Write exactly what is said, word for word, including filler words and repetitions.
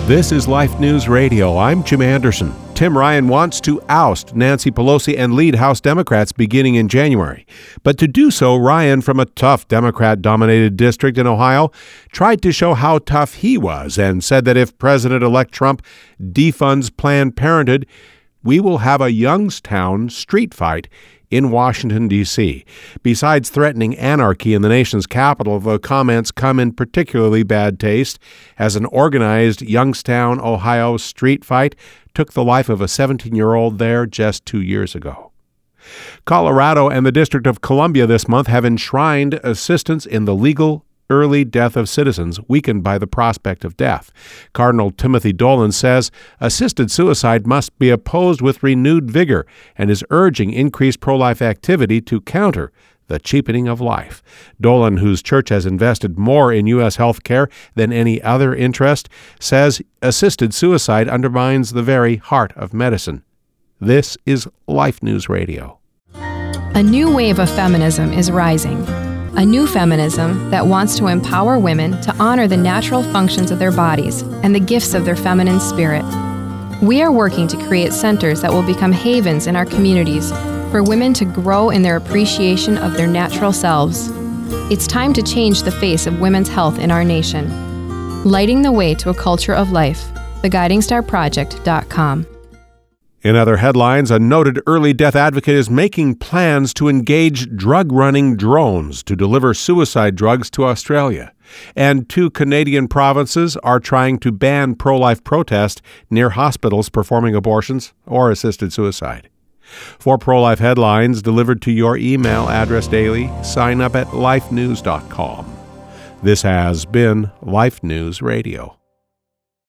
This is Life News Radio. I'm Jim Anderson. Tim Ryan wants to oust Nancy Pelosi and lead House Democrats beginning in January. But to do so, Ryan, from a tough Democrat-dominated district in Ohio, tried to show how tough he was and said that if President-elect Trump defunds Planned Parenthood, we will have a Youngstown street fight in Washington, D C Besides threatening anarchy in the nation's capital, the comments come in particularly bad taste as an organized Youngstown, Ohio street fight took the life of a seventeen-year-old there just two years ago. Colorado and the District of Columbia this month have enshrined assistance in the legal early death of citizens weakened by the prospect of death. Cardinal Timothy Dolan says assisted suicide must be opposed with renewed vigor and is urging increased pro-life activity to counter the cheapening of life. Dolan, whose church has invested more in U S health care than any other interest, says assisted suicide undermines the very heart of medicine. This is Life News Radio. A new wave of feminism is rising. A new feminism that wants to empower women to honor the natural functions of their bodies and the gifts of their feminine spirit. We are working to create centers that will become havens in our communities for women to grow in their appreciation of their natural selves. It's time to change the face of women's health in our nation. Lighting the way to a culture of life. the guiding star project dot com. In other headlines, a noted early death advocate is making plans to engage drug-running drones to deliver suicide drugs to Australia. And two Canadian provinces are trying to ban pro-life protest near hospitals performing abortions or assisted suicide. For pro-life headlines delivered to your email address daily, sign up at life news dot com. This has been Life News Radio.